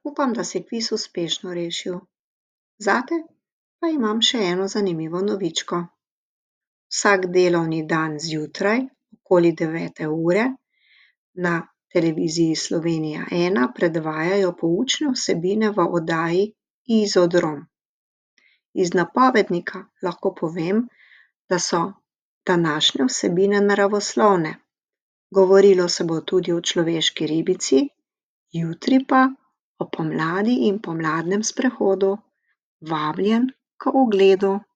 Upam, da si kviz uspešno rešil. Zate pa imam še eno zanimivo novičko. Vsak delovni dan zjutraj, okoli 9. ure, na televiziji Slovenija ena predvajajo poučne vsebine v oddaji Izodrom. Iz napovednika lahko povem, da so današnje vsebine naravoslovne. Govorilo se bo tudi o človeški ribici, jutri pa o pomladi in pomladnem sprehodu. Vabljen k ogledu.